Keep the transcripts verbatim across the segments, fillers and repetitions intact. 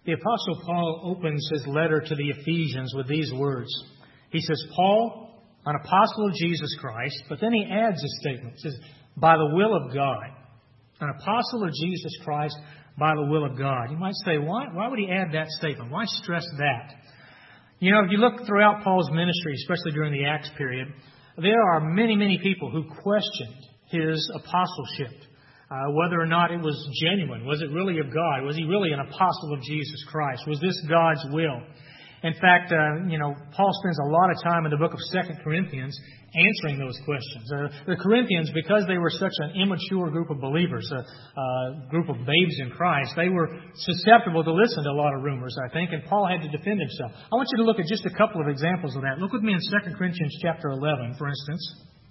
The Apostle Paul opens his letter to the Ephesians with these words. He says, Paul, an apostle of Jesus Christ, but then he adds a statement. He says, by the will of God. An apostle of Jesus Christ by the will of God. You might say, why, why would he add that statement? Why stress that? You know, if you look throughout Paul's ministry, especially during the Acts period, there are many, many people who questioned his apostleship. Uh, whether or not it was genuine. Was it really of God? Was he really an apostle of Jesus Christ? Was this God's will? In fact, uh, you know, Paul spends a lot of time in the book of Second Corinthians answering those questions. Uh, the Corinthians, because they were such an immature group of believers, a, a group of babes in Christ, they were susceptible to listen to a lot of rumors, I think, and Paul had to defend himself. I want you to look at just a couple of examples of that. Look with me in Second Corinthians chapter eleven, for instance.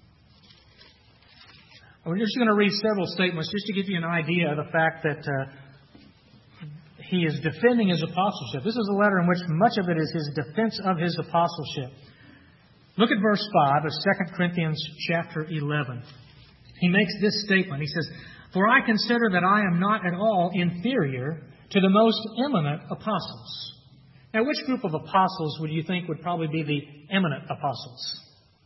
We're just going to read several statements just to give you an idea of the fact that uh, he is defending his apostleship. This is a letter in which much of it is his defense of his apostleship. Look at verse five of Second Corinthians chapter eleven. He makes this statement. He says, for I consider that I am not at all inferior to the most eminent apostles. Now, which group of apostles would you think would probably be the eminent apostles?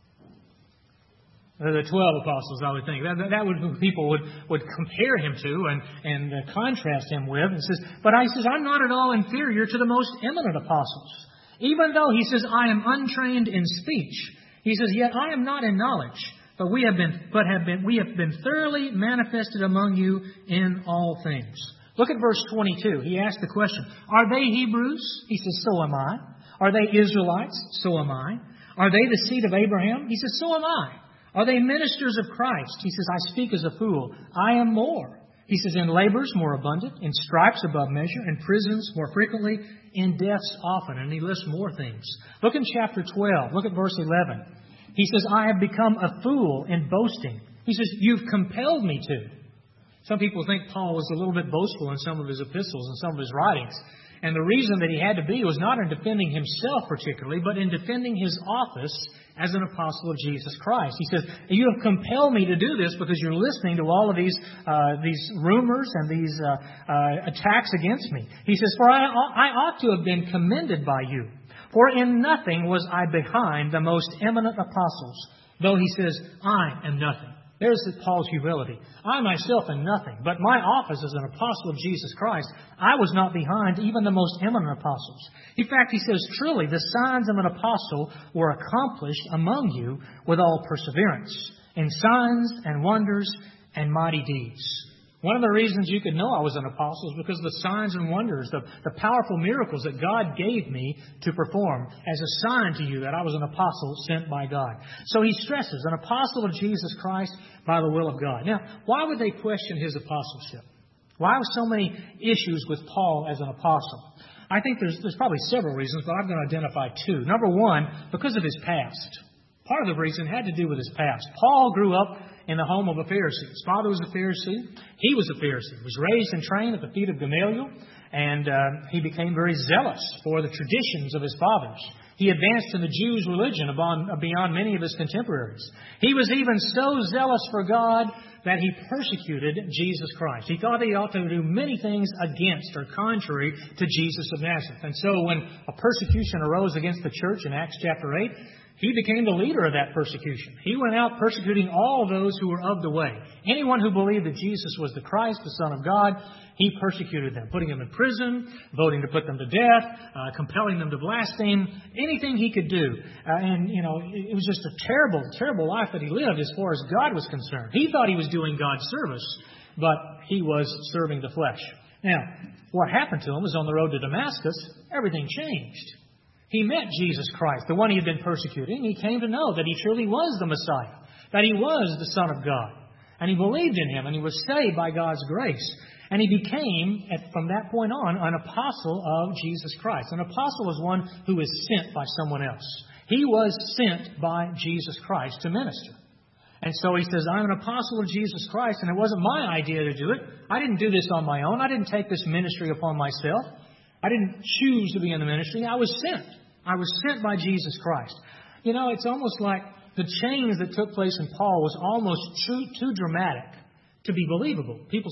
The twelve apostles, I would think. That, that would who people would, would compare him to and, and uh, contrast him with. And says, but I says, I'm not at all inferior to the most eminent apostles. Even though, he says, I am untrained in speech. He says, yet I am not in knowledge. But we have been, but have been, we have been thoroughly manifested among you in all things. Look at verse twenty-two. He asked the question, are they Hebrews? He says, so am I. Are they Israelites? So am I. Are they the seed of Abraham? He says, so am I. Are they ministers of Christ? He says, I speak as a fool. I am more. He says, in labors more abundant, in stripes above measure, in prisons more frequently, in deaths often. And he lists more things. Look in chapter twelve. Look at verse eleven. He says, I have become a fool in boasting. He says, you've compelled me to. Some people think Paul was a little bit boastful in some of his epistles and some of his writings. And the reason that he had to be was not in defending himself particularly, but in defending his office as an apostle of Jesus Christ. He says, you have compelled me to do this because you're listening to all of these uh, these rumors and these uh, uh, attacks against me. He says, for I, I ought to have been commended by you. For in nothing was I behind the most eminent apostles, though he says, I am nothing. There's Paul's humility. I myself am nothing, but my office as an apostle of Jesus Christ, I was not behind even the most eminent apostles. In fact, he says, truly, the signs of an apostle were accomplished among you with all perseverance, in signs and wonders and mighty deeds. One of the reasons you could know I was an apostle is because of the signs and wonders, the, the powerful miracles that God gave me to perform as a sign to you that I was an apostle sent by God. So he stresses, an apostle of Jesus Christ by the will of God. Now, why would they question his apostleship? Why were so many issues with Paul as an apostle? I think there's, there's probably several reasons, but I'm going to identify two. Number one, because of his past. Part of the reason had to do with his past. Paul grew up in the home of a Pharisee. His father was a Pharisee. He was a Pharisee. He was raised and trained at the feet of Gamaliel, and uh, he became very zealous for the traditions of his fathers. He advanced in the Jews' religion beyond many of his contemporaries. He was even so zealous for God that he persecuted Jesus Christ. He thought he ought to do many things against or contrary to Jesus of Nazareth. And so when a persecution arose against the church in Acts chapter eight, he became the leader of that persecution. He went out persecuting all those who were of the way. Anyone who believed that Jesus was the Christ, the Son of God, he persecuted them, putting them in prison, voting to put them to death, uh, compelling them to blaspheme, anything he could do. Uh, and, you know, it was just a terrible, terrible life that he lived as far as God was concerned. He thought he was doing God's service, but he was serving the flesh. Now, what happened to him was on the road to Damascus, everything changed. He met Jesus Christ, the one he had been persecuting. He came to know that he truly was the Messiah, that he was the Son of God. And he believed in him, and he was saved by God's grace. And he became, from that point on, an apostle of Jesus Christ. An apostle is one who is sent by someone else. He was sent by Jesus Christ to minister. And so he says, I'm an apostle of Jesus Christ, and it wasn't my idea to do it. I didn't do this on my own. I didn't take this ministry upon myself. I didn't choose to be in the ministry. I was sent. I was sent by Jesus Christ. You know, it's almost like the change that took place in Paul was almost too, too dramatic to be believable. People says,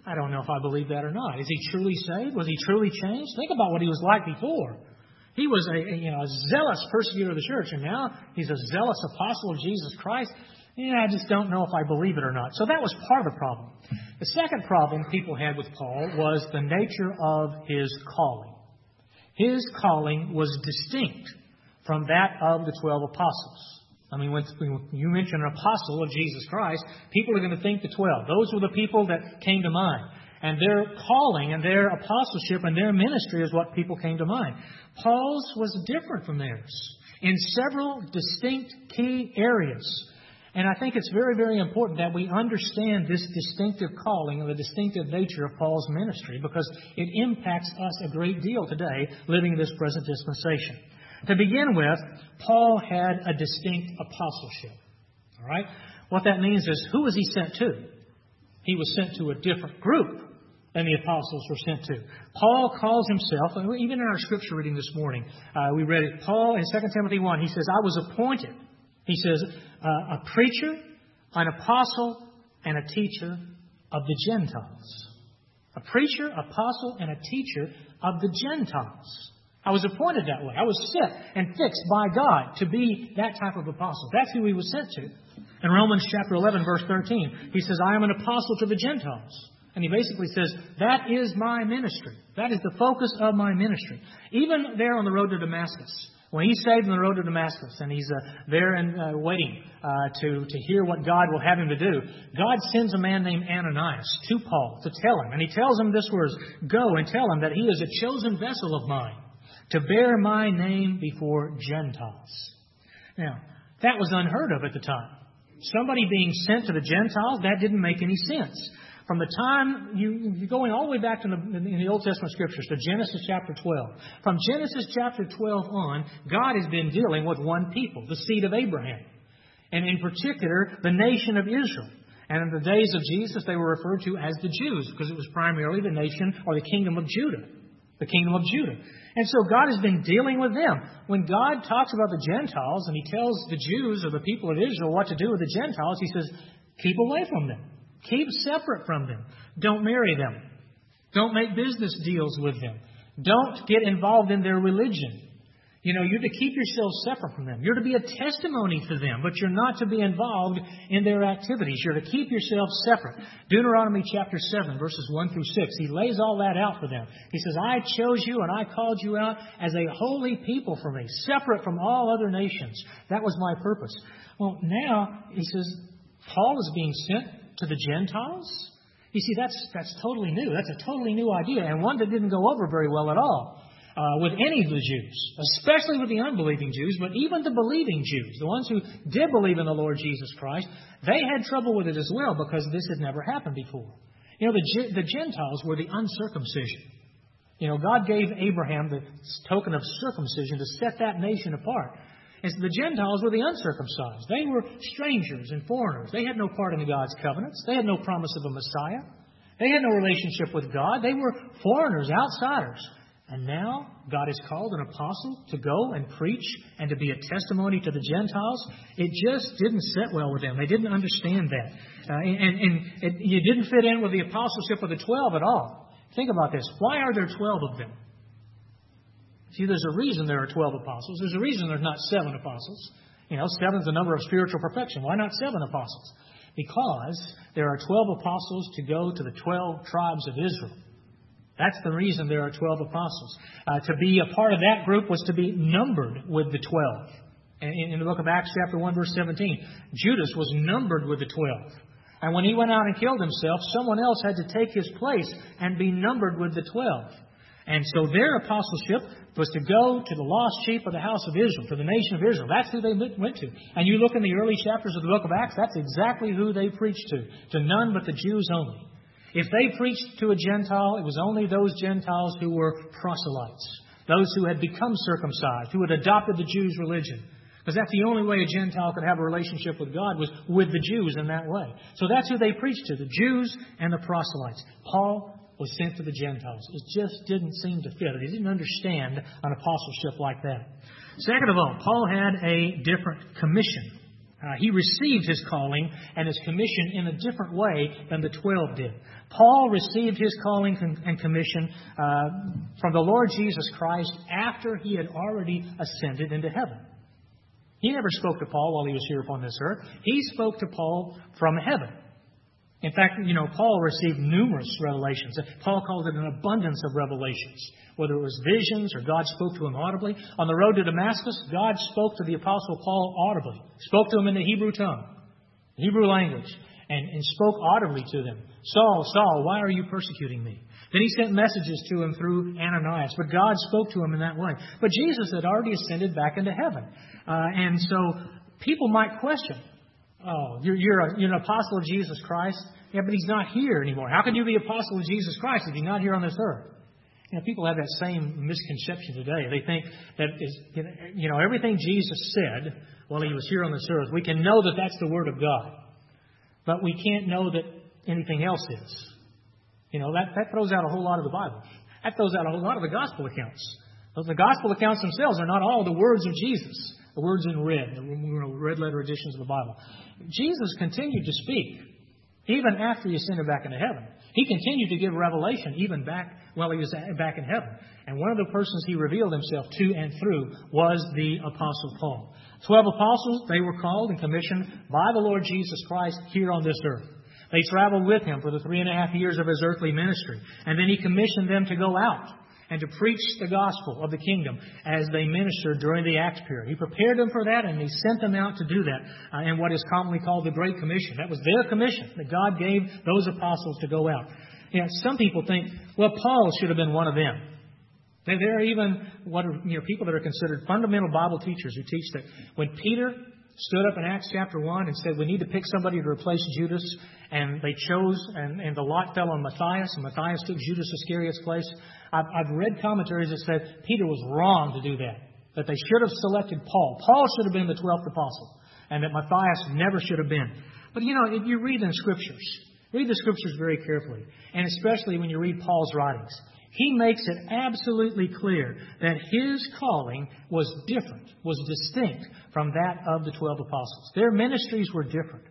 I don't know if I believe that or not. Is he truly saved? Was he truly changed? Think about what he was like before. He was a, a, you know, a zealous persecutor of the church, and now he's a zealous apostle of Jesus Christ. Yeah, I just don't know if I believe it or not. So that was part of the problem. The second problem people had with Paul was the nature of his calling. His calling was distinct from that of the twelve apostles. I mean, when you mention an apostle of Jesus Christ, people are going to think the twelve. Those were the people that came to mind. And their calling and their apostleship and their ministry is what people came to mind. Paul's was different from theirs in several distinct key areas. And I think it's very, very important that we understand this distinctive calling and the distinctive nature of Paul's ministry, because it impacts us a great deal today living in this present dispensation. To begin with, Paul had a distinct apostleship. All right? What that means is, who was he sent to? He was sent to a different group than the apostles were sent to. Paul calls himself, and even in our scripture reading this morning, uh, we read it. Paul in Second Timothy one, he says, I was appointed. He says, uh, a preacher, an apostle, and a teacher of the Gentiles. A preacher, apostle, and a teacher of the Gentiles. I was appointed that way. I was set and fixed by God to be that type of apostle. That's who he was sent to. In Romans chapter eleven, verse thirteen, he says, I am an apostle to the Gentiles. And he basically says, that is my ministry. That is the focus of my ministry. Even there on the road to Damascus, when he's saved on the road to Damascus and he's uh, there and uh, waiting uh, to, to hear what God will have him to do, God sends a man named Ananias to Paul to tell him. And he tells him this words, go and tell him that he is a chosen vessel of mine to bear my name before Gentiles. Now, that was unheard of at the time. Somebody being sent to the Gentiles, that didn't make any sense. From the time, you, you're going all the way back to the, in the Old Testament Scriptures, to Genesis chapter twelve. From Genesis chapter twelve on, God has been dealing with one people, the seed of Abraham. And in particular, the nation of Israel. And in the days of Jesus, they were referred to as the Jews, because it was primarily the nation or the kingdom of Judah. The kingdom of Judah. And so God has been dealing with them. When God talks about the Gentiles and He tells the Jews or the people of Israel what to do with the Gentiles, He says, keep away from them. Keep separate from them. Don't marry them. Don't make business deals with them. Don't get involved in their religion. You know, you're to keep yourself separate from them. You're to be a testimony to them, but you're not to be involved in their activities. You're to keep yourself separate. Deuteronomy chapter seven, verses one through six, he lays all that out for them. He says, I chose you and I called you out as a holy people for me, separate from all other nations. That was my purpose. Well, now, he says, Paul is being sent to the Gentiles? You see, that's that's totally new. That's a totally new idea, and one that didn't go over very well at all. Uh, with any of the Jews, especially with the unbelieving Jews, but even the believing Jews, the ones who did believe in the Lord Jesus Christ, they had trouble with it as well because this had never happened before. You know, the, the Gentiles were the uncircumcision. You know, God gave Abraham the token of circumcision to set that nation apart. And so the Gentiles were the uncircumcised. They were strangers and foreigners. They had no part in God's covenants. They had no promise of a Messiah. They had no relationship with God. They were foreigners, outsiders. And now God has called an apostle to go and preach and to be a testimony to the Gentiles. It just didn't sit well with them. They didn't understand that. Uh, and and it, it didn't fit in with the apostleship of the twelve at all. Think about this. Why are there twelve of them? See, there's a reason there are twelve apostles. There's a reason there's not seven apostles. You know, seven's the number of spiritual perfection. Why not seven apostles? Because there are twelve apostles to go to the twelve tribes of Israel. That's the reason there are twelve apostles. Uh, to be a part of that group was to be numbered with the twelve. In, in the book of Acts chapter one, verse seventeen, Judas was numbered with the twelve. And when he went out and killed himself, someone else had to take his place and be numbered with the twelve. And so their apostleship was to go to the lost sheep of the house of Israel, to the nation of Israel. That's who they went to. And you look in the early chapters of the book of Acts, that's exactly who they preached to. To none but the Jews only. If they preached to a Gentile, it was only those Gentiles who were proselytes. Those who had become circumcised, who had adopted the Jews' religion. Because that's the only way a Gentile could have a relationship with God, was with the Jews in that way. So that's who they preached to, the Jews and the proselytes. Paul was sent to the Gentiles. It just didn't seem to fit. He didn't understand an apostleship like that. Second of all, Paul had a different commission. Uh, he received his calling and his commission in a different way than the twelve did. Paul received his calling and commission uh, from the Lord Jesus Christ after he had already ascended into heaven. He never spoke to Paul while he was here upon this earth. He spoke to Paul from heaven. In fact, you know, Paul received numerous revelations. Paul called it an abundance of revelations. Whether it was visions or God spoke to him audibly. On the road to Damascus, God spoke to the Apostle Paul audibly. Spoke to him in the Hebrew tongue, the Hebrew language, and, and spoke audibly to them. Saul, Saul, why are you persecuting me? Then he sent messages to him through Ananias, but God spoke to him in that way. But Jesus had already ascended back into heaven. Uh, and so people might question, oh, you're, you're, a, you're an apostle of Jesus Christ? Yeah, but he's not here anymore. How can you be apostle of Jesus Christ if he's not here on this earth? You know, people have that same misconception today. They think that is, you know, everything Jesus said while he was here on this earth, we can know that that's the Word of God. But we can't know that anything else is. You know, that, that throws out a whole lot of the Bible. That throws out a whole lot of the Gospel accounts. The Gospel accounts themselves are not all the words of Jesus. The words in red, the red letter editions of the Bible. Jesus continued to speak even after he ascended back into heaven. He continued to give revelation even back while he was back in heaven. And one of the persons he revealed himself to and through was the Apostle Paul. Twelve apostles, they were called and commissioned by the Lord Jesus Christ here on this earth. They traveled with him for the three and a half years of his earthly ministry. And then he commissioned them to go out and to preach the gospel of the kingdom as they ministered during the Acts period. He prepared them for that, and he sent them out to do that uh, in what is commonly called the Great Commission. That was their commission, that God gave those apostles to go out. You know, some people think, well, Paul should have been one of them. There are even what are, you know, people that are considered fundamental Bible teachers who teach that when Peter stood up in Acts chapter one and said, we need to pick somebody to replace Judas, and they chose, and, and the lot fell on Matthias, and Matthias took Judas Iscariot's place. I've, I've read commentaries that said Peter was wrong to do that, that they should have selected Paul. Paul should have been the twelfth apostle, and that Matthias never should have been. But, you know, if you read in the Scriptures, read the Scriptures very carefully, and especially when you read Paul's writings. He makes it absolutely clear that his calling was different, was distinct from that of the twelve apostles. Their ministries were different.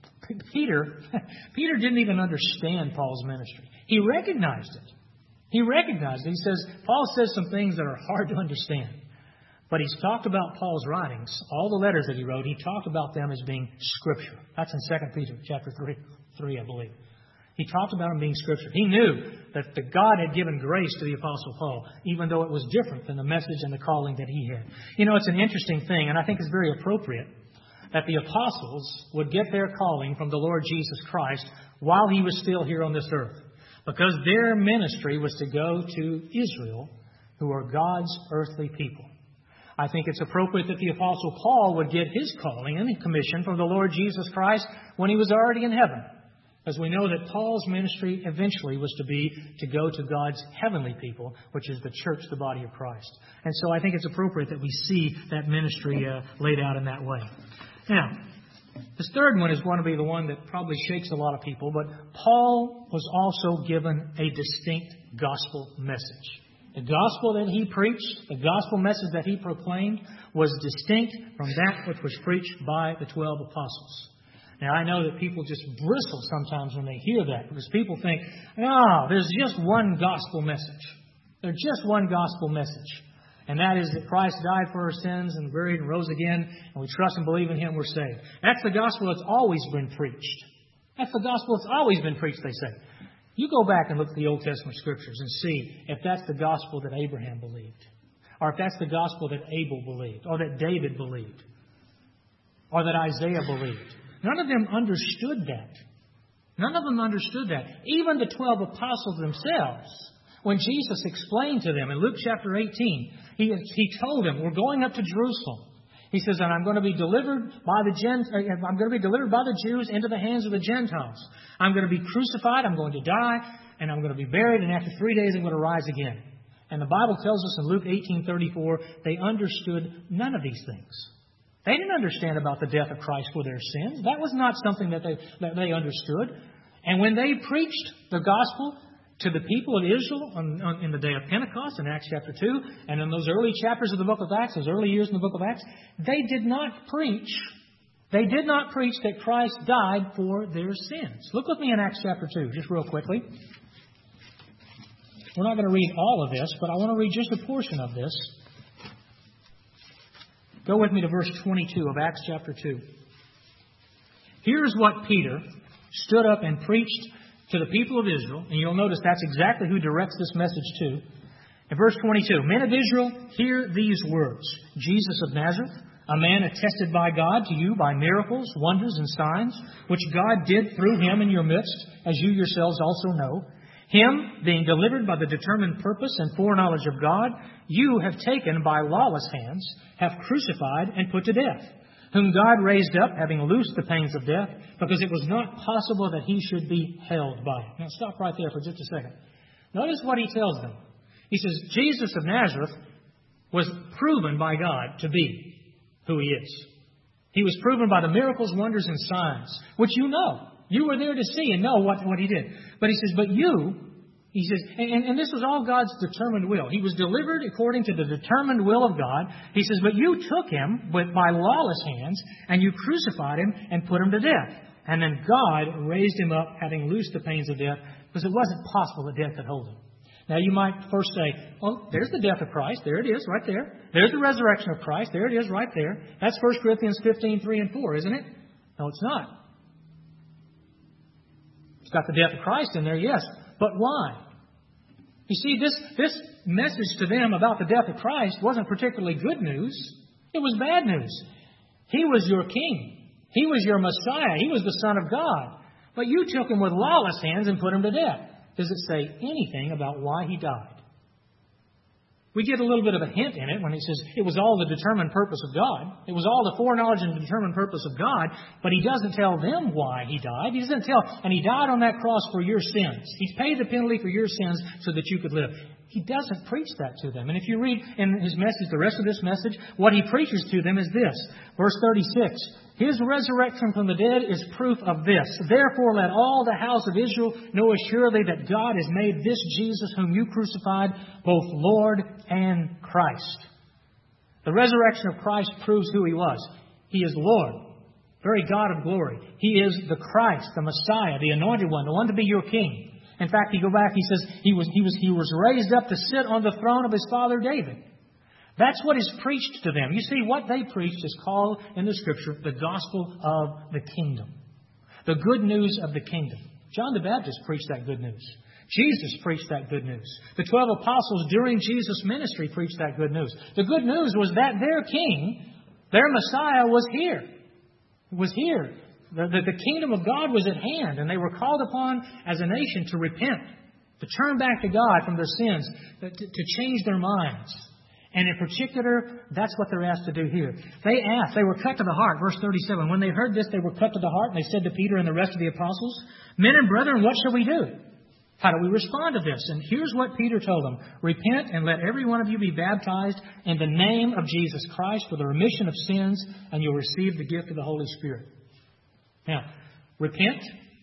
Peter, Peter didn't even understand Paul's ministry. He recognized it. He recognized it. He says, Paul says some things that are hard to understand. But he's talked about Paul's writings, all the letters that he wrote, he talked about them as being Scripture. That's in Second Peter chapter three, three, I believe. He talked about them being Scripture. He knew that the God had given grace to the Apostle Paul, even though it was different than the message and the calling that he had. You know, it's an interesting thing, and I think it's very appropriate, that the apostles would get their calling from the Lord Jesus Christ while he was still here on this earth. Because their ministry was to go to Israel, who are God's earthly people. I think it's appropriate that the Apostle Paul would get his calling and commission from the Lord Jesus Christ when he was already in heaven. As we know that Paul's ministry eventually was to be to go to God's heavenly people, which is the church, the body of Christ. And so I think it's appropriate that we see that ministry uh, laid out in that way. Now, this third one is going to be the one that probably shakes a lot of people, but Paul was also given a distinct gospel message. The gospel that he preached, the gospel message that he proclaimed, was distinct from that which was preached by the twelve apostles. Now, I know that people just bristle sometimes when they hear that, because people think, no, there's just one gospel message. There's just one gospel message. And that is that Christ died for our sins and buried and rose again, and we trust and believe in Him, we're saved. That's the gospel that's always been preached. That's the gospel that's always been preached, they say. You go back and look at the Old Testament Scriptures and see if that's the gospel that Abraham believed, or if that's the gospel that Abel believed, or that David believed, or that Isaiah believed. None of them understood that. None of them understood that. Even the twelve apostles themselves, when Jesus explained to them in Luke chapter eighteen, he, he told them, we're going up to Jerusalem. He says, and I'm going to be delivered by the Gent- I'm going to be delivered by the Jews into the hands of the Gentiles. I'm going to be crucified, I'm going to die, and I'm going to be buried, and after three days I'm going to rise again. And the Bible tells us in Luke eighteen thirty-four, they understood none of these things. They didn't understand about the death of Christ for their sins. That was not something that they, that they understood. And when they preached the gospel to the people of Israel on, on, in the day of Pentecost in Acts chapter two, and in those early chapters of the book of Acts, those early years in the book of Acts, they did not preach They did not preach that Christ died for their sins. Look with me in Acts chapter two, just real quickly. We're not going to read all of this, but I want to read just a portion of this. Go with me to verse twenty-two of Acts chapter two. Here's what Peter stood up and preached to the people of Israel. And you'll notice that's exactly who directs this message to. In verse twenty-two, Men of Israel, hear these words. Jesus of Nazareth, a man attested by God to you by miracles, wonders, and signs, which God did through him in your midst, as you yourselves also know. Him, being delivered by the determined purpose and foreknowledge of God, you have taken by lawless hands, have crucified and put to death, whom God raised up, having loosed the pains of death, because it was not possible that he should be held by it. Now stop right there for just a second. Notice what he tells them. He says, Jesus of Nazareth was proven by God to be who he is. He was proven by the miracles, wonders, and signs, which you know. You were there to see and know what, what he did. But he says, but you, he says, and, and this was all God's determined will. He was delivered according to the determined will of God. He says, but you took him with, by lawless hands, and you crucified him and put him to death. And then God raised him up, having loosed the pains of death, because it wasn't possible that death could hold him. Now you might first say, well, there's the death of Christ. There it is, right there. There's the resurrection of Christ. There it is, right there. That's First Corinthians fifteen, three and four, isn't it? No, it's not. It's got the death of Christ in there, yes. But why? You see, this, this message to them about the death of Christ wasn't particularly good news. It was bad news. He was your king. He was your Messiah. He was the Son of God. But you took him with lawless hands and put him to death. Does it say anything about why he died? We get a little bit of a hint in it when he says it was all the determined purpose of God. It was all the foreknowledge and determined purpose of God. But he doesn't tell them why he died. He doesn't tell, and he died on that cross for your sins. He's paid the penalty for your sins so that you could live. He doesn't preach that to them. And if you read in his message, the rest of this message, what he preaches to them is this. Verse thirty-six. His resurrection from the dead is proof of this. Therefore let all the house of Israel know assuredly that God has made this Jesus whom you crucified both Lord and Christ. The resurrection of Christ proves who he was. He is Lord, very God of glory. He is the Christ, the Messiah, the anointed one, the one to be your king. In fact, you go back, he says he was, he was, he was raised up to sit on the throne of his father David. That's what is preached to them. You see, what they preached is called in the Scripture the gospel of the kingdom. The good news of the kingdom. John the Baptist preached that good news. Jesus preached that good news. The twelve apostles during Jesus' ministry preached that good news. The good news was that their king, their Messiah, was here. It was here. The, the, the kingdom of God was at hand, and they were called upon as a nation to repent, to turn back to God from their sins, to, to change their minds. And in particular, that's what they're asked to do here. They asked, they were cut to the heart. Verse thirty-seven, when they heard this, they were cut to the heart, and they said to Peter and the rest of the apostles, Men and brethren, what shall we do? How do we respond to this? And here's what Peter told them. Repent and let every one of you be baptized in the name of Jesus Christ for the remission of sins, and you'll receive the gift of the Holy Spirit. Now, repent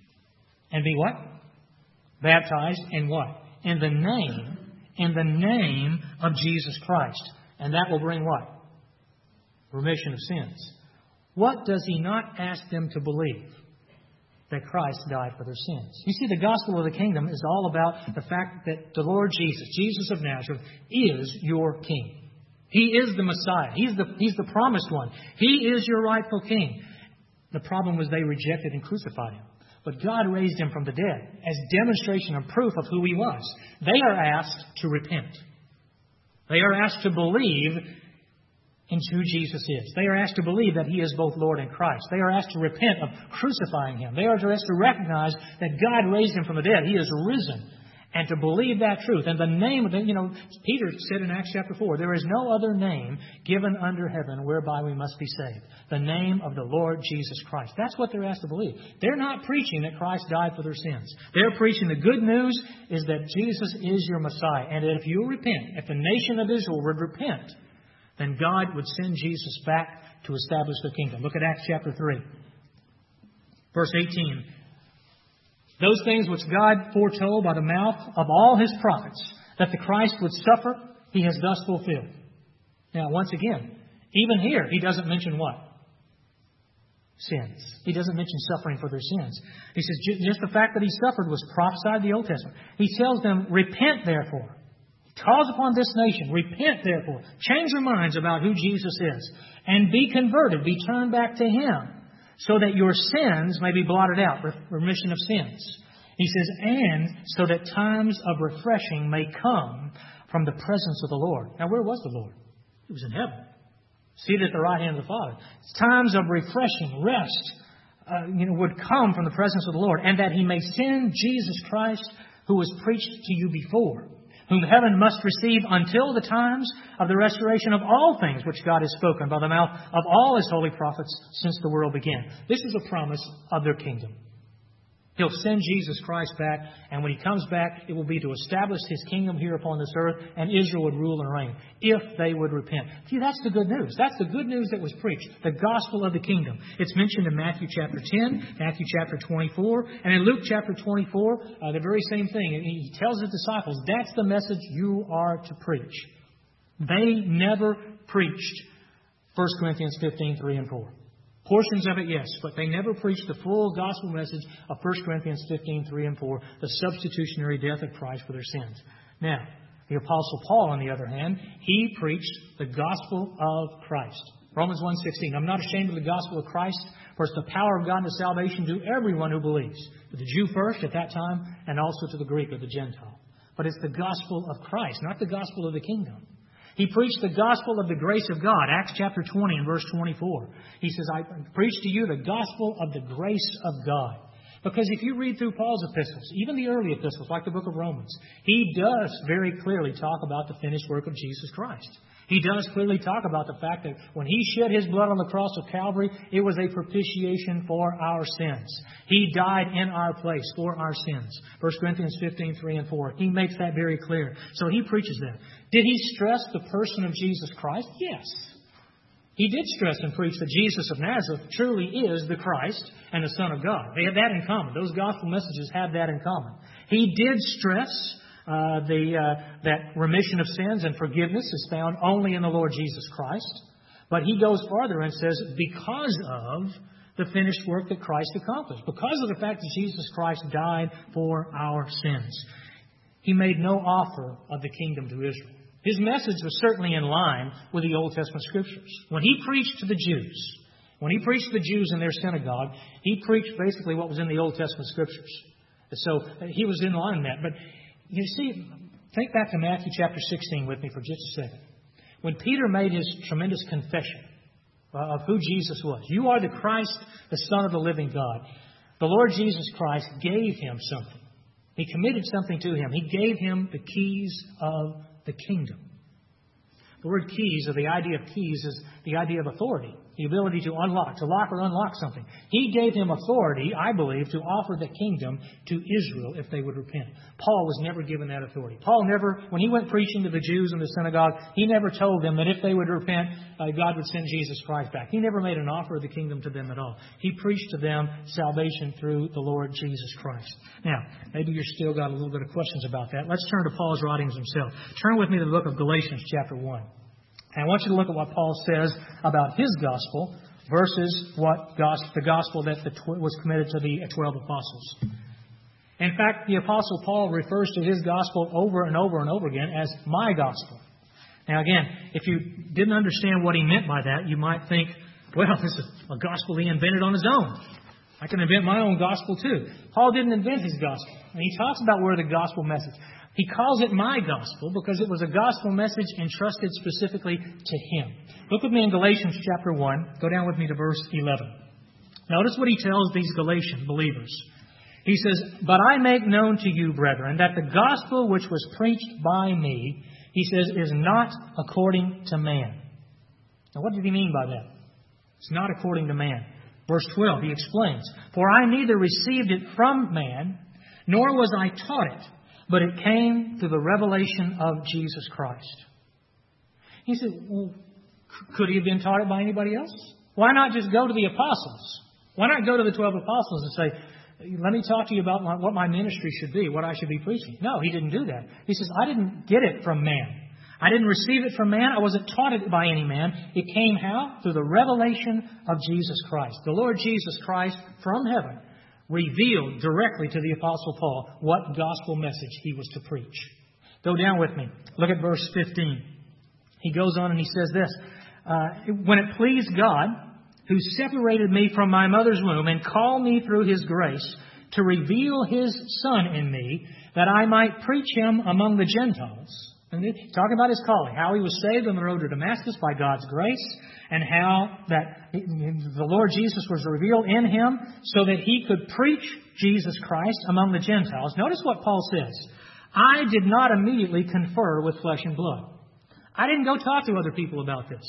and be what? Baptized in what? In the name In the name of Jesus Christ. And that will bring what? Remission of sins. What does he not ask them to believe? That Christ died for their sins. You see, the gospel of the kingdom is all about the fact that the Lord Jesus, Jesus of Nazareth, is your king. He is the Messiah. He's the, he's the promised one. He is your rightful king. The problem was they rejected and crucified him. But God raised him from the dead as demonstration and proof of who he was. They are asked to repent. They are asked to believe in who Jesus is. They are asked to believe that he is both Lord and Christ. They are asked to repent of crucifying him. They are asked to recognize that God raised him from the dead. He is risen. And to believe that truth. And the name of the, you know, Peter said in Acts chapter four, there is no other name given under heaven whereby we must be saved. The name of the Lord Jesus Christ. That's what they're asked to believe. They're not preaching that Christ died for their sins. They're preaching the good news is that Jesus is your Messiah. And that if you repent, if the nation of Israel would repent, then God would send Jesus back to establish the kingdom. Look at Acts chapter three. Verse eighteen. Those things which God foretold by the mouth of all his prophets, that the Christ would suffer, he has thus fulfilled. Now, once again, even here, he doesn't mention what? sins. He doesn't mention suffering for their sins. He says just the fact that He suffered was prophesied in the Old Testament. He tells them, repent therefore. He calls upon this nation, repent therefore. Change your minds about who Jesus is. And be converted, be turned back to Him, so that your sins may be blotted out, remission of sins. He says, and so that times of refreshing may come from the presence of the Lord. Now, where was the Lord? He was in heaven, seated at the right hand of the Father. Times of refreshing, rest, uh, you know, would come from the presence of the Lord, and that He may send Jesus Christ, who was preached to you before, whom heaven must receive until the times of the restoration of all things which God has spoken by the mouth of all His holy prophets since the world began. This is a promise of their kingdom. He'll send Jesus Christ back, and when He comes back, it will be to establish His kingdom here upon this earth, and Israel would rule and reign, if they would repent. See, that's the good news. That's the good news that was preached, the gospel of the kingdom. It's mentioned in Matthew chapter ten, Matthew chapter twenty-four, and in Luke chapter twenty-four, uh, the very same thing. He tells His disciples, that's the message you are to preach. They never preached First Corinthians fifteen, three and four. Portions of it, yes, but they never preached the full gospel message of First Corinthians fifteen, three and four, the substitutionary death of Christ for their sins. Now, the Apostle Paul, on the other hand, he preached the gospel of Christ. Romans one sixteen, I'm not ashamed of the gospel of Christ, for it's the power of God to salvation to everyone who believes, to the Jew first at that time, and also to the Greek or the Gentile. But it's the gospel of Christ, not the gospel of the kingdom. He preached the gospel of the grace of God, Acts chapter twenty and verse twenty-four. He says, I preach to you the gospel of the grace of God. Because if you read through Paul's epistles, even the early epistles, like the book of Romans, he does very clearly talk about the finished work of Jesus Christ. He does clearly talk about the fact that when He shed His blood on the cross of Calvary, it was a propitiation for our sins. He died in our place for our sins. First Corinthians fifteen, three and four. He makes that very clear. So he preaches that. Did he stress the person of Jesus Christ? Yes. He did stress and preach that Jesus of Nazareth truly is the Christ and the Son of God. They have that in common. Those gospel messages have that in common. He did stress Uh, the, uh, that remission of sins and forgiveness is found only in the Lord Jesus Christ. But he goes farther and says, because of the finished work that Christ accomplished, because of the fact that Jesus Christ died for our sins, He made no offer of the kingdom to Israel. His message was certainly in line with the Old Testament Scriptures. When He preached to the Jews, when He preached to the Jews in their synagogue, He preached basically what was in the Old Testament Scriptures. So He was in line with that. But you see, think back to Matthew chapter sixteen with me for just a second. When Peter made his tremendous confession of who Jesus was, you are the Christ, the Son of the living God. The Lord Jesus Christ gave him something. He committed something to him. He gave him the keys of the kingdom. The word keys, or the idea of keys, is the idea of authority. The ability to unlock, to lock or unlock something. He gave him authority, I believe, to offer the kingdom to Israel if they would repent. Paul was never given that authority. Paul never, when he went preaching to the Jews in the synagogue, he never told them that if they would repent, uh, God would send Jesus Christ back. He never made an offer of the kingdom to them at all. He preached to them salvation through the Lord Jesus Christ. Now, maybe you've still got a little bit of questions about that. Let's turn to Paul's writings himself. Turn with me to the book of Galatians chapter one. And I want you to look at what Paul says about his gospel versus what gospel, the gospel that the tw- was committed to the twelve apostles. In fact, the Apostle Paul refers to his gospel over and over and over again as my gospel. Now again, if you didn't understand what he meant by that, you might think, well, this is a gospel he invented on his own. I can invent my own gospel too. Paul didn't invent his gospel. And he talks about where the gospel message. He calls it my gospel because it was a gospel message entrusted specifically to him. Look with me in Galatians chapter one. Go down with me to verse eleven. Notice what he tells these Galatian believers. He says, "But I make known to you, brethren, that the gospel which was preached by me," he says, "is not according to man." Now what did he mean by that? It's not according to man. Verse twelve, he explains, "For I neither received it from man, nor was I taught it, but it came through the revelation of Jesus Christ." He said, well, could he have been taught it by anybody else? Why not just go to the apostles? Why not go to the twelve apostles and say, let me talk to you about my, what my ministry should be, what I should be preaching? No, he didn't do that. He says, I didn't get it from man. I didn't receive it from man. I wasn't taught it by any man. It came how? Through the revelation of Jesus Christ. The Lord Jesus Christ from heaven revealed directly to the Apostle Paul what gospel message he was to preach. Go down with me. Look at verse fifteen. He goes on and he says this. Uh, when it pleased God, who separated me from my mother's womb and called me through His grace to reveal His Son in me, that I might preach Him among the Gentiles. And talking about His calling, how He was saved on the road to Damascus by God's grace, and how that the Lord Jesus was revealed in Him so that He could preach Jesus Christ among the Gentiles. Notice what Paul says. I did not immediately confer with flesh and blood. I didn't go talk to other people about this.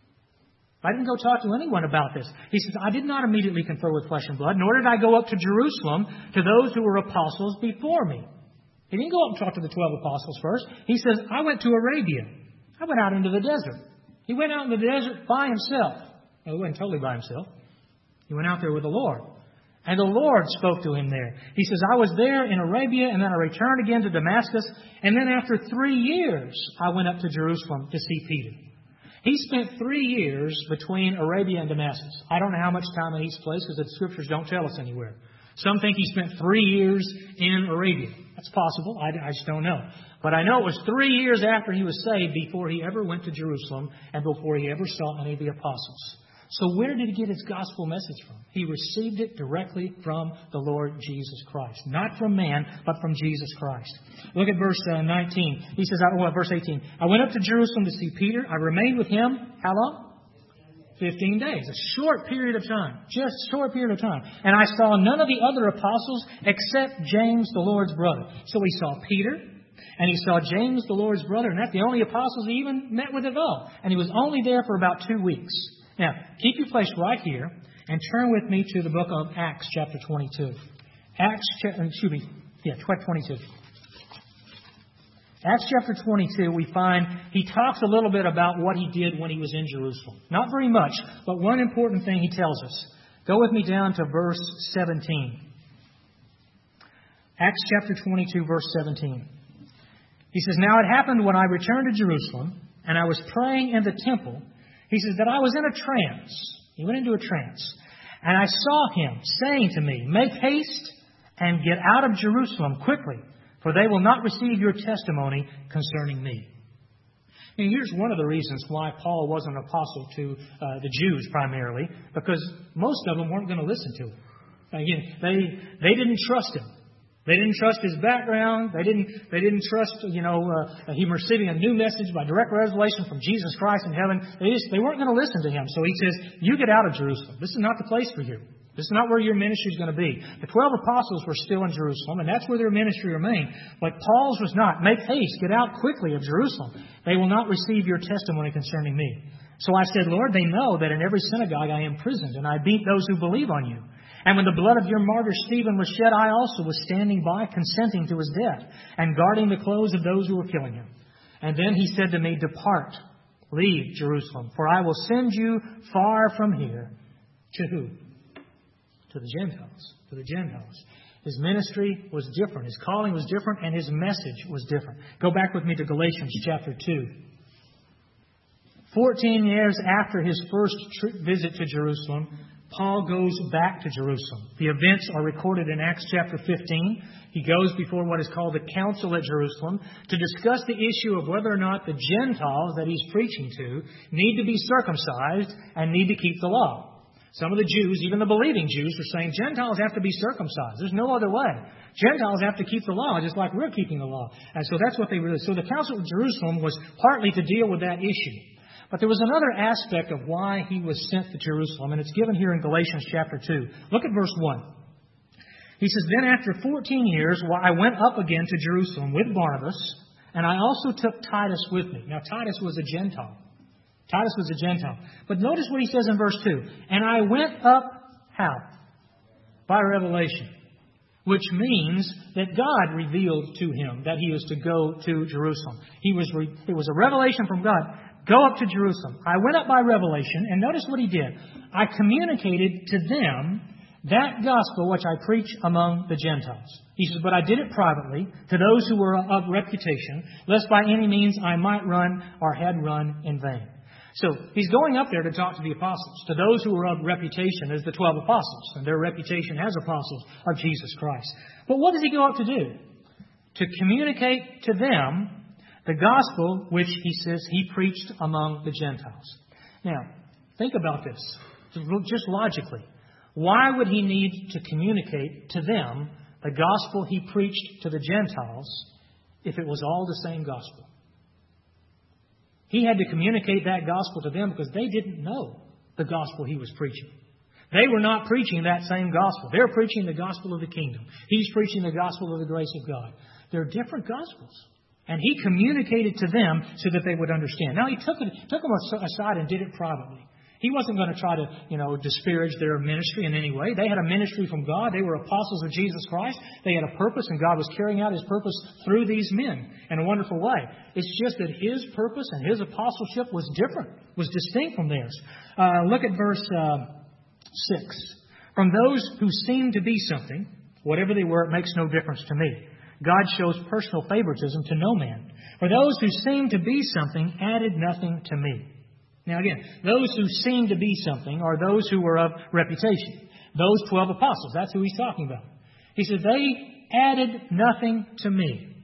I didn't go talk to anyone about this. He says, I did not immediately confer with flesh and blood, nor did I go up to Jerusalem to those who were apostles before me. He didn't go up and talk to the twelve apostles first. He says, I went to Arabia. I went out into the desert. He went out in the desert by himself. No, he wasn't totally by himself. He went out there with the Lord. And the Lord spoke to him there. He says, I was there in Arabia, and then I returned again to Damascus. And then after three years, I went up to Jerusalem to see Peter. He spent three years between Arabia and Damascus. I don't know how much time in each place because the Scriptures don't tell us anywhere. Some think he spent three years in Arabia. That's possible. I, I just don't know. But I know it was three years after he was saved before he ever went to Jerusalem and before he ever saw any of the apostles. So where did he get his gospel message from? He received it directly from the Lord Jesus Christ. Not from man, but from Jesus Christ. Look at verse uh, nineteen. He says, well, verse eighteen. I went up to Jerusalem to see Peter. I remained with him. How long? Fifteen days. A short period of time. Just a short period of time. And I saw none of the other apostles except James, the Lord's brother. So he saw Peter. And he saw James, the Lord's brother. And that's the only apostles he even met with at all. And he was only there for about two weeks. Now, keep your place right here and turn with me to the book of Acts, chapter twenty-two. Acts, excuse me, yeah, twenty-two. Acts chapter twenty-two, we find he talks a little bit about what he did when he was in Jerusalem. Not very much, but one important thing he tells us. Go with me down to verse seventeen. Acts chapter twenty-two, verse seventeen. He says, Now it happened when I returned to Jerusalem, and I was praying in the temple, he says that I was in a trance. He went into a trance. And I saw him saying to me, Make haste and get out of Jerusalem quickly, for they will not receive your testimony concerning me. And here's one of the reasons why Paul wasn't an apostle to uh, the Jews primarily, because most of them weren't going to listen to him. Again, they they didn't trust him. They didn't trust his background. They didn't They didn't trust, you know, uh, him receiving a new message by direct revelation from Jesus Christ in heaven. They just they weren't going to listen to him. So he says, you get out of Jerusalem. This is not the place for you. This is not where your ministry is going to be. The twelve apostles were still in Jerusalem, and that's where their ministry remained. But Paul's was not. Make haste, get out quickly of Jerusalem. They will not receive your testimony concerning me. So I said, Lord, they know that in every synagogue I am imprisoned, and I beat those who believe on you. And when the blood of your martyr Stephen was shed, I also was standing by, consenting to his death, and guarding the clothes of those who were killing him. And then he said to me, Depart, leave Jerusalem, for I will send you far from here. To who? To the Gentiles. To the Gentiles. His ministry was different. His calling was different, and his message was different. Go back with me to Galatians chapter two. Fourteen years after his first tri- visit to Jerusalem, Paul goes back to Jerusalem. The events are recorded in Acts chapter fifteen. He goes before what is called the Council at Jerusalem to discuss the issue of whether or not the Gentiles that he's preaching to need to be circumcised and need to keep the law. Some of the Jews, even the believing Jews, were saying Gentiles have to be circumcised. There's no other way. Gentiles have to keep the law just like we're keeping the law. And so that's what they were. So the Council of Jerusalem was partly to deal with that issue. But there was another aspect of why he was sent to Jerusalem, and it's given here in Galatians chapter two. Look at verse one. He says, Then after fourteen years, I went up again to Jerusalem with Barnabas, and I also took Titus with me. Now, Titus was a Gentile. Titus was a Gentile. But notice what he says in verse two. And I went up, how? By revelation. Which means that God revealed to him that he was to go to Jerusalem. He was re- it was a revelation from God. Go up to Jerusalem. I went up by revelation, and notice what he did. I communicated to them That gospel which I preach among the Gentiles. He says, but I did it privately to those who were of reputation, lest by any means I might run or had run in vain. So he's going up there to talk to the apostles, to those who were of reputation as the twelve apostles, and their reputation as apostles of Jesus Christ. But what does he go up to do? To communicate to them the gospel which he says he preached among the Gentiles. Now, think about this, just logically. Why would he need to communicate to them the gospel he preached to the Gentiles if it was all the same gospel? He had to communicate that gospel to them because they didn't know the gospel he was preaching. They were not preaching that same gospel. They're preaching the gospel of the kingdom. He's preaching the gospel of the grace of God. They're different gospels. And he communicated to them so that they would understand. Now, he took, it, took them aside and did it privately. He wasn't going to try to, you know, disparage their ministry in any way. They had a ministry from God. They were apostles of Jesus Christ. They had a purpose, and God was carrying out His purpose through these men in a wonderful way. It's just that His purpose and His apostleship was different, was distinct from theirs. Uh, look at verse uh, six. From those who seem to be something, whatever they were, it makes no difference to me. God shows personal favoritism to no man. For those who seem to be something added nothing to me. Now again, those who seem to be something are those who were of reputation. Those twelve apostles, that's who he's talking about. He said, they added nothing to me.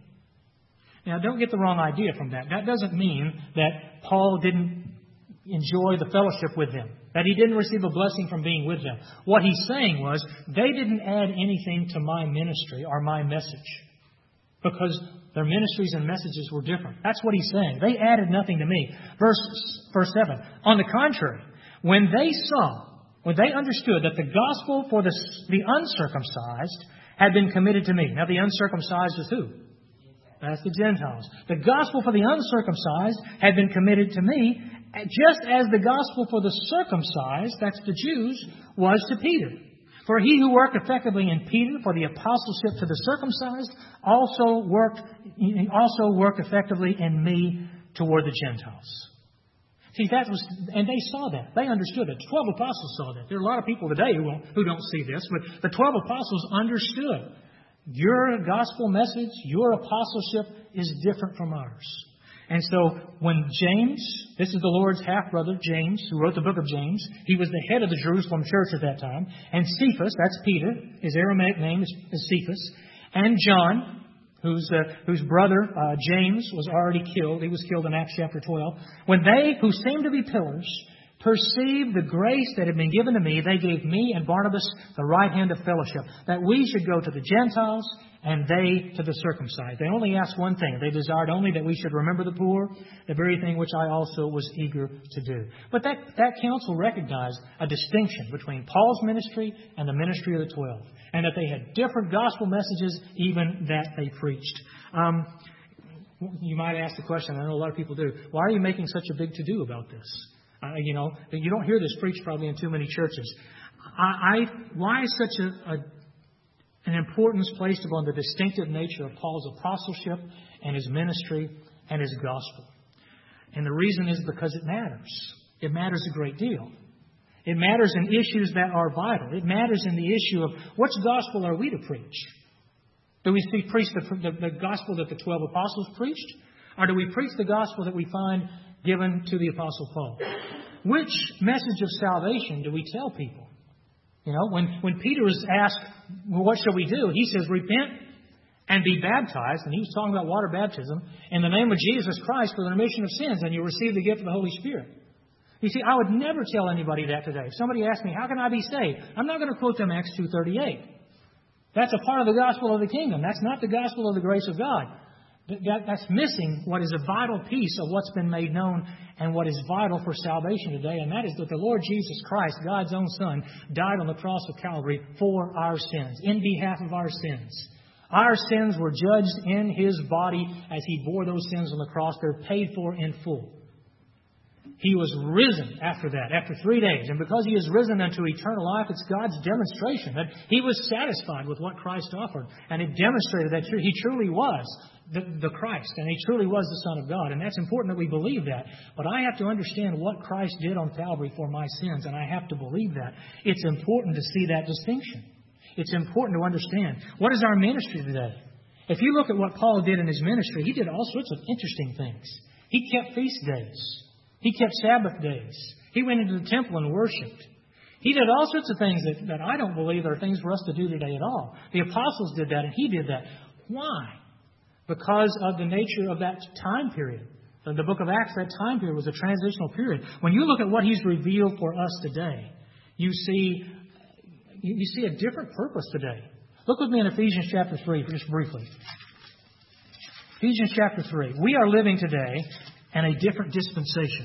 Now don't get the wrong idea from that. That doesn't mean that Paul didn't enjoy the fellowship with them, that he didn't receive a blessing from being with them. What he's saying was, they didn't add anything to my ministry or my message, because their ministries and messages were different. That's what he's saying. They added nothing to me. Verse, verse seven. On the contrary, when they saw, when they understood that the gospel for the, the uncircumcised had been committed to me. Now the uncircumcised is who? That's the Gentiles. The gospel for the uncircumcised had been committed to me, just as the gospel for the circumcised, that's the Jews, was to Peter. For he who worked effectively in Peter for the apostleship to the circumcised also worked also worked effectively in me toward the Gentiles. See, that was, and they saw that. They understood it. The twelve apostles saw that. There are a lot of people today who won't, who don't see this, but the twelve apostles understood. Your gospel message, your apostleship is different from ours. And so when James, this is the Lord's half-brother, James, who wrote the book of James, he was the head of the Jerusalem church at that time, and Cephas, that's Peter, his Aramaic name is, is Cephas, and John, whose, uh, whose brother uh, James was already killed, he was killed in Acts chapter twelve, when they, who seemed to be pillars, perceived the grace that had been given to me, they gave me and Barnabas the right hand of fellowship, that we should go to the Gentiles and they to the circumcised. They only asked one thing. They desired only that we should remember the poor, the very thing which I also was eager to do. But that, that council recognized a distinction between Paul's ministry and the ministry of the twelve, and that they had different gospel messages even that they preached. Um, you might ask the question, I know a lot of people do, why are you making such a big to-do about this? Uh, you know, you don't hear this preached probably in too many churches. I, I why is such a, a an importance placed upon the distinctive nature of Paul's apostleship and his ministry and his gospel? And the reason is because it matters. It matters a great deal. It matters in issues that are vital. It matters in the issue of which gospel are we to preach? Do we see preach the, the, the gospel that the twelve apostles preached? Or do we preach the gospel that we find given to the Apostle Paul? Which message of salvation do we tell people? You know, when, when Peter was asked, well, what shall we do? He says, repent and be baptized. And he was talking about water baptism in the name of Jesus Christ for the remission of sins, and you'll receive the gift of the Holy Spirit. You see, I would never tell anybody that today. If somebody asks me, how can I be saved? I'm not going to quote them Acts two thirty-eight. That's a part of the gospel of the kingdom. That's not the gospel of the grace of God. That, that's missing what is a vital piece of what's been made known and what is vital for salvation today, and that is that the Lord Jesus Christ, God's own Son, died on the cross of Calvary for our sins, in behalf of our sins. Our sins were judged in His body as He bore those sins on the cross. They're paid for in full. He was risen after that, after three days. And because He is risen unto eternal life, it's God's demonstration that He was satisfied with what Christ offered. And it demonstrated that He truly was the, the Christ, and He truly was the Son of God. And that's important that we believe that. But I have to understand what Christ did on Calvary for my sins, and I have to believe that. It's important to see that distinction. It's important to understand. What is our ministry today? If you look at what Paul did in his ministry, he did all sorts of interesting things. He kept feast days. He kept Sabbath days. He went into the temple and worshipped. He did all sorts of things that, that I don't believe are things for us to do today at all. The apostles did that, and he did that. Why? Because of the nature of that time period. In the book of Acts, that time period was a transitional period. When you look at what He's revealed for us today, you see, you see a different purpose today. Look with me in Ephesians chapter three, just briefly. Ephesians chapter three. We are living today in a different dispensation.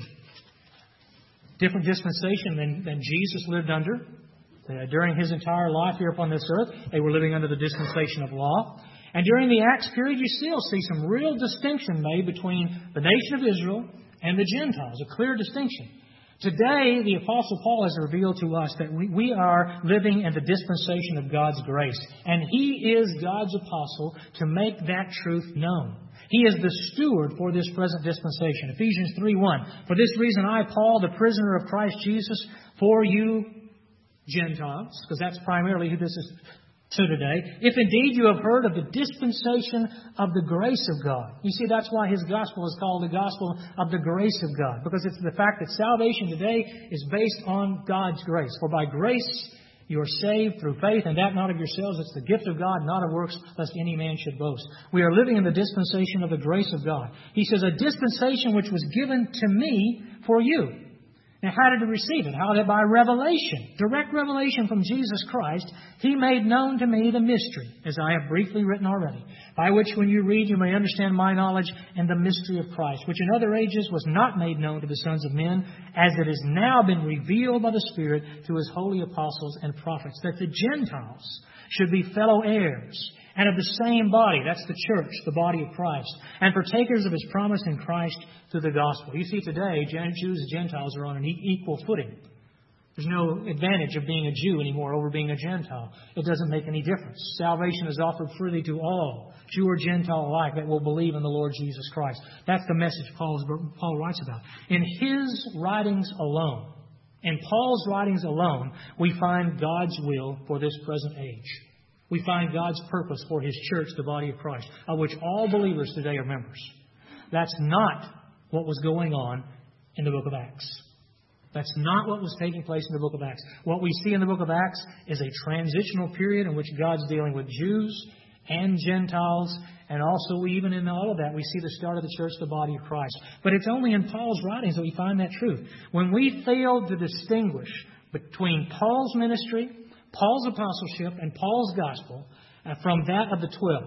Different dispensation than, than Jesus lived under. Uh, during His entire life here upon this earth, they were living under the dispensation of law. And during the Acts period, you still see some real distinction made between the nation of Israel and the Gentiles. A clear distinction. Today, the Apostle Paul has revealed to us that we, we are living in the dispensation of God's grace. And he is God's apostle to make that truth known. He is the steward for this present dispensation. Ephesians three one. For this reason I, Paul, the prisoner of Christ Jesus, for you Gentiles, because that's primarily who this is to today, if indeed you have heard of the dispensation of the grace of God. You see, that's why his gospel is called the gospel of the grace of God, because it's the fact that salvation today is based on God's grace. For by grace you are saved through faith, and that not of yourselves. It's the gift of God, not of works, lest any man should boast. We are living in the dispensation of the grace of God. He says, a dispensation which was given to me for you. Now, how did he receive it? How did? By revelation. Direct revelation from Jesus Christ. He made known to me the mystery, as I have briefly written already, by which when you read you may understand my knowledge and the mystery of Christ, which in other ages was not made known to the sons of men, as it has now been revealed by the Spirit to His holy apostles and prophets, that the Gentiles should be fellow heirs and of the same body, that's the church, the body of Christ, and partakers of His promise in Christ through the gospel. You see, today, Jews and Gentiles are on an equal footing. There's no advantage of being a Jew anymore over being a Gentile. It doesn't make any difference. Salvation is offered freely to all, Jew or Gentile alike, that will believe in the Lord Jesus Christ. That's the message Paul's, Paul writes about. In his writings alone, in Paul's writings alone, we find God's will for this present age. We find God's purpose for His church, the body of Christ, of which all believers today are members. That's not what was going on in the book of Acts. That's not what was taking place in the book of Acts. What we see in the book of Acts is a transitional period in which God's dealing with Jews and Gentiles, and also even in all of that we see the start of the church, the body of Christ. But it's only in Paul's writings that we find that truth. When we fail to distinguish between Paul's ministry, Paul's apostleship, and Paul's gospel uh, from that of the twelve,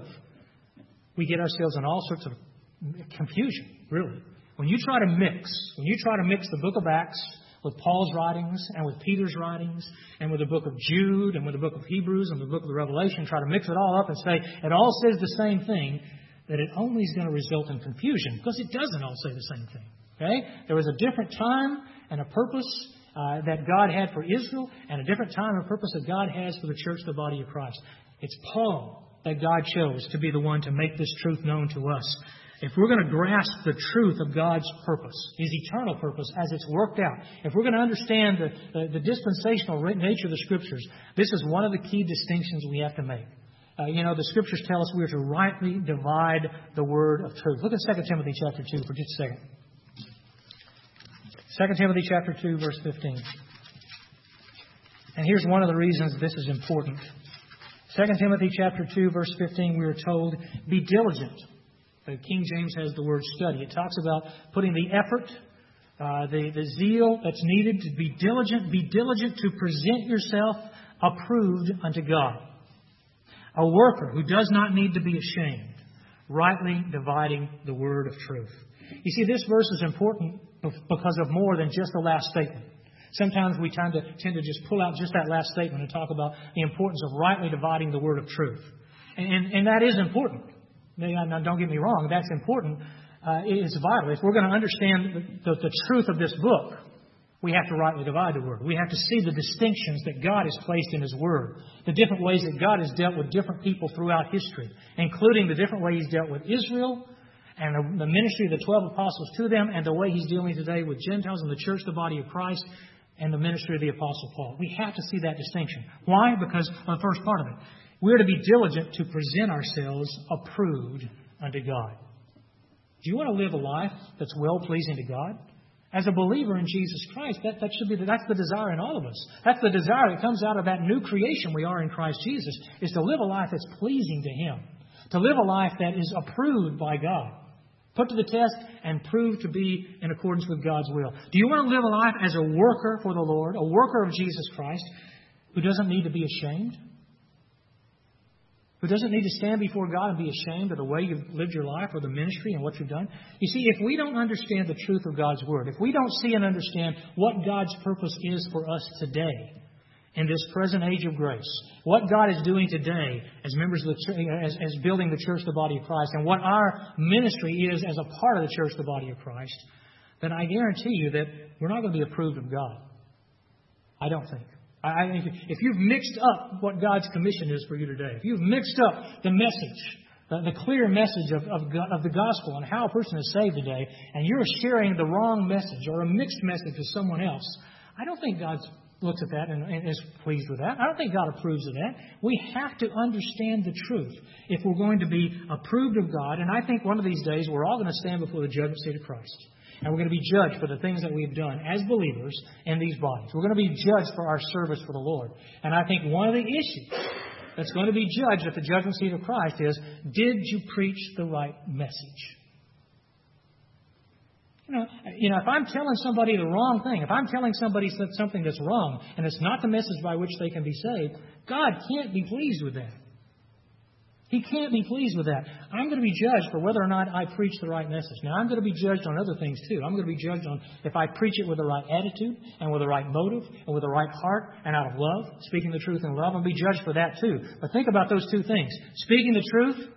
we get ourselves in all sorts of confusion, really. When you try to mix, when you try to mix the book of Acts with Paul's writings and with Peter's writings and with the book of Jude and with the book of Hebrews and the book of the Revelation, try to mix it all up and say it all says the same thing, that it only is going to result in confusion, because it doesn't all say the same thing. Okay? There was a different time and a purpose Uh, that God had for Israel, and a different time and purpose that God has for the church, the body of Christ. It's Paul that God chose to be the one to make this truth known to us. If we're going to grasp the truth of God's purpose, His eternal purpose, as it's worked out, if we're going to understand the, the, the dispensational nature of the Scriptures, this is one of the key distinctions we have to make. Uh, you know, the Scriptures tell us we are to rightly divide the word of truth. Look at Second Timothy chapter two for just a second. Second Timothy chapter two, verse fifteen. And here's one of the reasons this is important. Second Timothy chapter two, verse fifteen, we are told, be diligent. The King James has the word study. It talks about putting the effort, uh, the, the zeal that's needed to be diligent. Be diligent to present yourself approved unto God. A worker who does not need to be ashamed, rightly dividing the word of truth. You see, this verse is important because of more than just the last statement. Sometimes we tend to, tend to just pull out just that last statement and talk about the importance of rightly dividing the word of truth. And, and, and that is important. Now, don't get me wrong, that's important. uh, is vital. If we're going to understand the, the, the truth of this book, we have to rightly divide the Word. We have to see the distinctions that God has placed in His Word, the different ways that God has dealt with different people throughout history, including the different ways He's dealt with Israel and the ministry of the twelve apostles to them, and the way He's dealing today with Gentiles and the church, the body of Christ, and the ministry of the Apostle Paul. We have to see that distinction. Why? Because of the first part of it. We're to be diligent to present ourselves approved unto God. Do you want to live a life that's well-pleasing to God? As a believer in Jesus Christ, that, that should be the, that's the desire in all of us. That's the desire that comes out of that new creation we are in Christ Jesus, is to live a life that's pleasing to Him. To live a life that is approved by God. Put to the test and prove to be in accordance with God's will. Do you want to live a life as a worker for the Lord, a worker of Jesus Christ, who doesn't need to be ashamed? Who doesn't need to stand before God and be ashamed of the way you've lived your life or the ministry and what you've done? You see, if we don't understand the truth of God's Word, if we don't see and understand what God's purpose is for us today, in this present age of grace, what God is doing today as members of the church, as, as building the church, the body of Christ, and what our ministry is as a part of the church, the body of Christ, then I guarantee you that we're not going to be approved of God. I don't think. I, if you've mixed up what God's commission is for you today, if you've mixed up the message, the, the clear message of, of, of the gospel and how a person is saved today, and you're sharing the wrong message or a mixed message to someone else, I don't think God looks at that and, and is pleased with that. I don't think God approves of that. We have to understand the truth if we're going to be approved of God. And I think one of these days we're all going to stand before the judgment seat of Christ. And we're going to be judged for the things that we've done as believers in these bodies. We're going to be judged for our service for the Lord. And I think one of the issues that's going to be judged at the judgment seat of Christ is, did you preach the right message? You know, you know, if I'm telling somebody the wrong thing, if I'm telling somebody something that's wrong, and it's not the message by which they can be saved, God can't be pleased with that. He can't be pleased with that. I'm going to be judged for whether or not I preach the right message. Now, I'm going to be judged on other things too. I'm going to be judged on if I preach it with the right attitude and with the right motive and with the right heart and out of love, speaking the truth in love. I'll be judged for that too. But think about those two things. Speaking the truth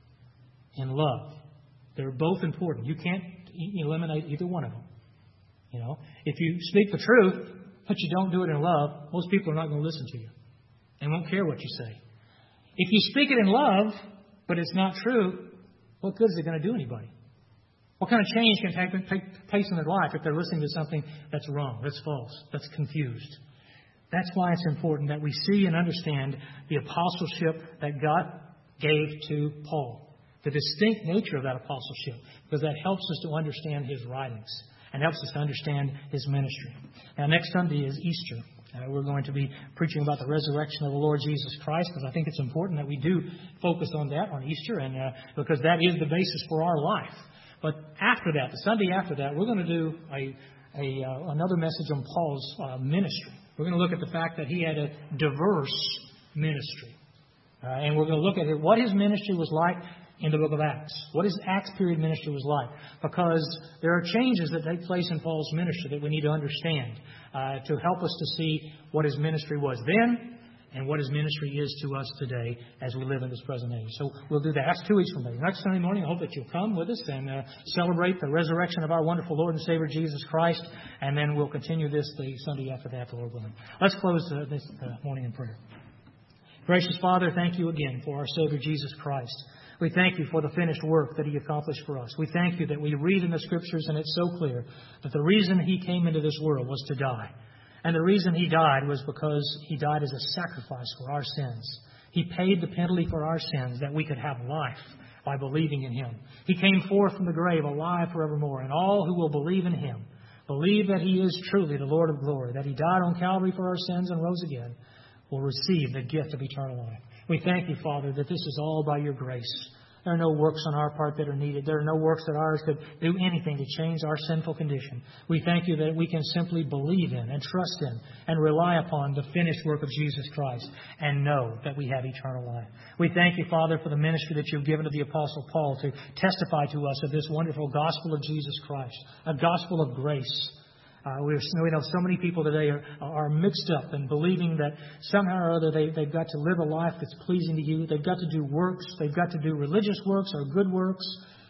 and love. They're both important. You can't eliminate either one of them. You know, if you speak the truth, but you don't do it in love, most people are not going to listen to you and won't care what you say. If you speak it in love, but it's not true, what good is it going to do anybody? What kind of change can take, take place in their life if they're listening to something that's wrong, that's false, that's confused? That's why it's important that we see and understand the apostleship that God gave to Paul, the distinct nature of that apostleship, because that helps us to understand his writings and helps us to understand his ministry. Now, next Sunday is Easter. Uh, we're going to be preaching about the resurrection of the Lord Jesus Christ, because I think it's important that we do focus on that on Easter, and uh, because that is the basis for our life. But after that, the Sunday after that, we're going to do a, a uh, another message on Paul's uh, ministry. We're going to look at the fact that he had a diverse ministry, uh, and we're going to look at it, what his ministry was like in the book of Acts. What his Acts period ministry was like. Because there are changes that take place in Paul's ministry that we need to understand uh, to help us to see what his ministry was then and what his ministry is to us today as we live in this present age. So we'll do that. That's two weeks from today. Next Sunday morning, I hope that you'll come with us and uh, celebrate the resurrection of our wonderful Lord and Savior Jesus Christ. And then we'll continue this the Sunday after that, the Lord willing. Let's close uh, this uh, morning in prayer. Gracious Father, thank you again for our Savior Jesus Christ. We thank you for the finished work that he accomplished for us. We thank you that we read in the Scriptures, and it's so clear, that the reason he came into this world was to die. And the reason he died was because he died as a sacrifice for our sins. He paid the penalty for our sins that we could have life by believing in him. He came forth from the grave alive forevermore, and all who will believe in him, believe that he is truly the Lord of glory, that he died on Calvary for our sins and rose again, will receive the gift of eternal life. We thank you, Father, that this is all by your grace. There are no works on our part that are needed. There are no works that ours could do anything to change our sinful condition. We thank you that we can simply believe in and trust in and rely upon the finished work of Jesus Christ and know that we have eternal life. We thank you, Father, for the ministry that you've given to the Apostle Paul to testify to us of this wonderful gospel of Jesus Christ, a gospel of grace. Uh, we know so many people today are, are mixed up in believing that somehow or other they, they've got to live a life that's pleasing to you. They've got to do works. They've got to do religious works or good works.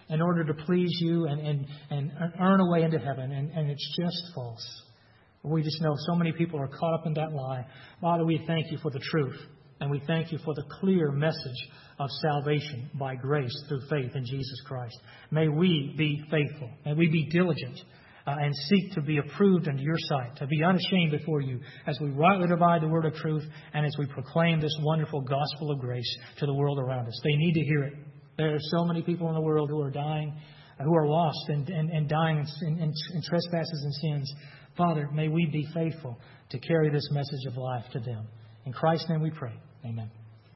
in order to please You and, and, and earn a way into heaven. And, and it's just false. We just know so many people are caught up in that lie. Father, we thank You for the truth. And we thank You for the clear message of salvation by grace through faith in Jesus Christ. May we be faithful. May we be diligent uh, and seek to be approved unto Your sight, to be unashamed before You as we rightly divide the word of truth and as we proclaim this wonderful gospel of grace to the world around us. They need to hear it. There are so many people in the world who are dying, who are lost and, and, and dying in, in, in trespasses and sins. Father, may we be faithful to carry this message of life to them. In Christ's name we pray. Amen.